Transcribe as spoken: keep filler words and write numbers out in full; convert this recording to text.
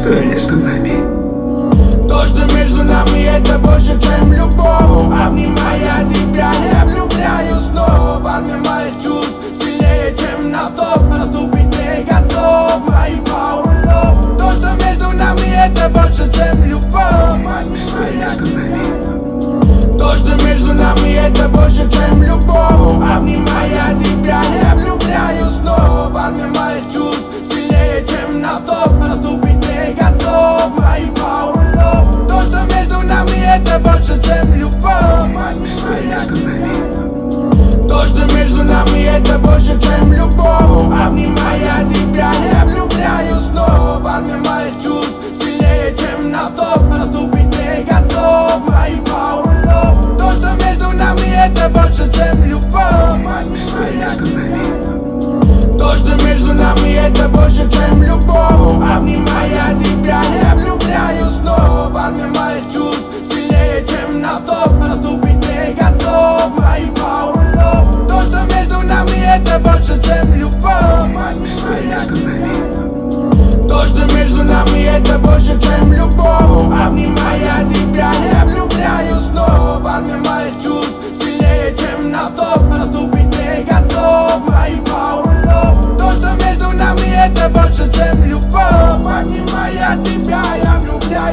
между нами. То, что между нами, это больше, чем любовь. Обнимая тебя, я влюбляюсь снова. Армия моих чувств сильнее, чем на топ. Наступить не готов, моим power love. То, что между нами, это больше, чем любовь. Обнимая тебя. То, что между нами, это больше, чем любовь. Обнимая тебя, я влюбляюсь снова. Армия моих чувств сильнее, чем на топ. Наступить не готов, моим power love. То, что между нами, это больше, чем любовь. Обнимая тебя. То, что между нами, это больше, чем любовь. Обнимая тебя, я влюбляюсь снова. Армия моих чувств сильнее, чем на топ. Наступить не готов, моим power love. То, что между нами, это больше, чем любовь. Обнимая тебя. То, что между нами, это больше, чем любовь. Обнимая тебя, я влюбляюсь снова. Армия моих чувств сильнее, чем на топ. Наступить не готов, моим power love. То, что между нами, это больше, чем любовь. Обнимая тебя. То, что между нами, это больше, чем